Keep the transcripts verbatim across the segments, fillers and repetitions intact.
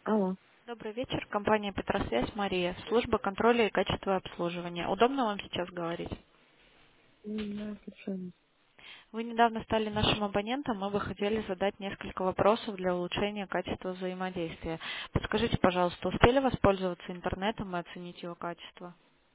Алло. Добрый вечер. Компания «Петросвязь», Мария. Служба контроля и качества обслуживания. Удобно вам сейчас говорить? М, Да, совершенно. Вы недавно стали нашим абонентом, мы бы хотели задать несколько вопросов для улучшения качества взаимодействия. Подскажите, пожалуйста, успели воспользоваться интернетом и оценить его качество?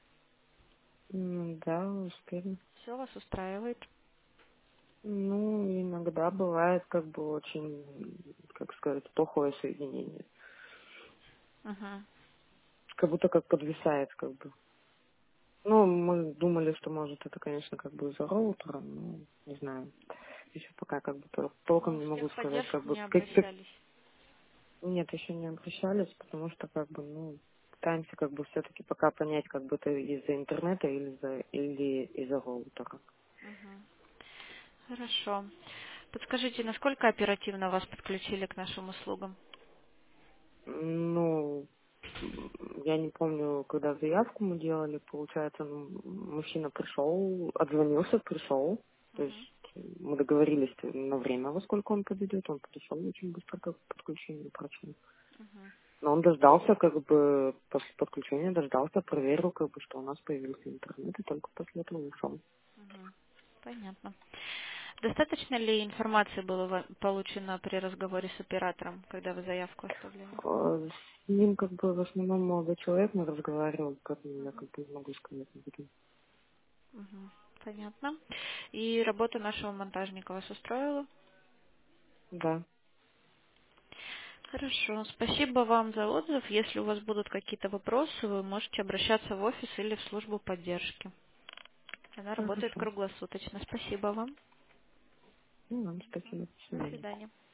М, Да, успели. Все вас устраивает? Ну, иногда бывает как бы очень, как сказать, плохое соединение. Угу. Как будто как подвисает, как бы. Ну, мы думали, что может это, конечно, как бы из-за роутера, но не знаю. Еще пока как бы тол- толком Ну, не в могу сказать, как техподдержку бы не как, как- обращались. нет, еще не обращались, потому что как бы, ну, пытаемся как бы все-таки пока понять, как бы это из-за интернета или из-за или из-за роутера. Угу. Хорошо. Подскажите, насколько оперативно вас подключили к нашим услугам? Ну, м, я не помню, когда заявку мы делали, получается, ну, мужчина пришел, отзвонился, пришел. То есть Угу. мы договорились на время, во сколько он подойдет. Он пришел очень быстро как подключение прошло. Угу. Но он дождался, как бы, после подключения дождался, проверил, как бы, что у нас появился интернет, и только после этого ушел. Угу. Понятно. Достаточно ли информации было ва- получено при разговоре с оператором, когда вы заявку оставляли? А С ним, как бы, в основном молодой человек не разговаривал, поэтому я, как бы, не могу сказать об этом. Мгм. Понятно. И работа нашего монтажника вас устроила? Да, Хорошо. Спасибо вам за отзыв. Если у вас будут какие-то вопросы, вы можете обращаться в офис или в службу поддержки. Она работает хорошо. круглосуточно. Спасибо вам. Ну, ладно, спасибо, до До свидания. свидания.